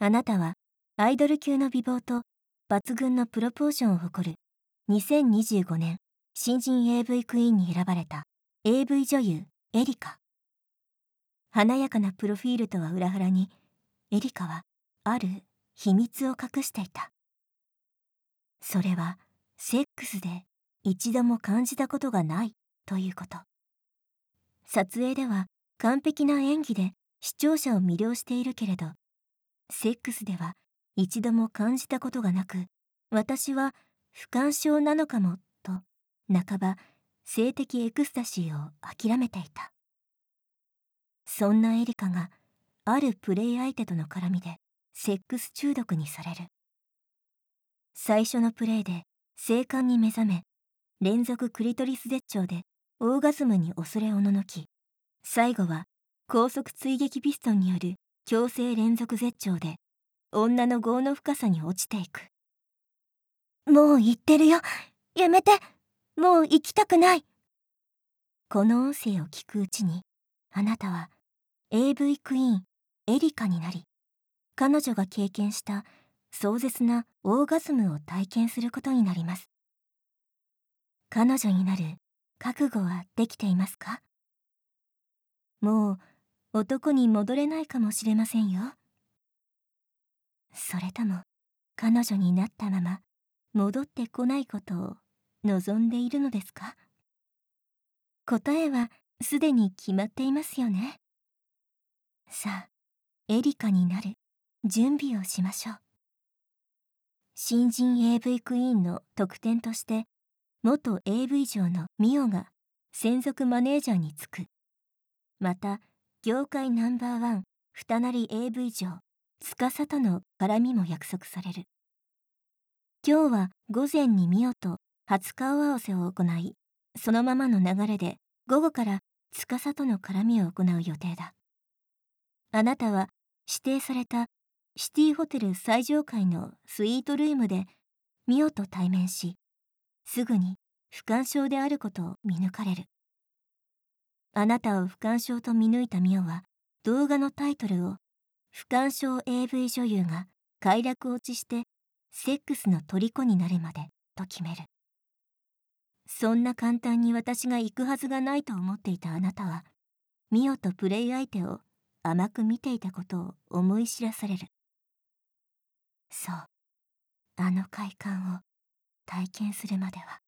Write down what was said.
あなたはアイドル級の美貌と抜群のプロポーションを誇る2025年新人 AV クイーンに選ばれた AV 女優エリカ。華やかなプロフィールとは裏腹に、エリカはある秘密を隠していた。それはセックスで一度も感じたことがないということ。撮影では完璧な演技で視聴者を魅了しているけれど、セックスでは一度も感じたことがなく、私は不感症なのかもと半ば性的エクスタシーを諦めていた。そんなエリカがあるプレイ相手との絡みでセックス中毒にされる。最初のプレイで性感に目覚め、連続クリトリス絶頂でオーガズムに恐れおののき、最後は高速追撃ピストンによる強制連続絶頂で女の業の深さに落ちていく。もう言ってるよ。やめて。もう行きたくない。この音声を聞くうちに、あなたは AV クイーンエリカになり、彼女が経験した壮絶なオーガズムを体験することになります。彼女になる覚悟はできていますか？もう男に戻れないかもしれませんよ。それとも彼女になったまま戻ってこないことを望んでいるのですか？答えはすでに決まっていますよね。さあ、エリカになる準備をしましょう。新人 AV クイーンの特典として、元 AV 嬢のミオが専属マネージャーに就く。また、業界ナンバーワン二なり AV 嬢司との絡みも約束される。今日は午前にミオと初顔合わせを行い、そのままの流れで午後から司との絡みを行う予定だ。あなたは指定されたシティホテル最上階のスイートルームでミオと対面し、すぐに不感症であることを見抜かれる。あなたを不感症と見抜いたミオは動画のタイトルを不感症 AV 女優が快楽落ちしてセックスの虜になるまでと決める。そんな簡単に私が行くはずがないと思っていたあなたは、ミオとプレイ相手を甘く見ていたことを思い知らされる。そう、あの快感を体験するまでは。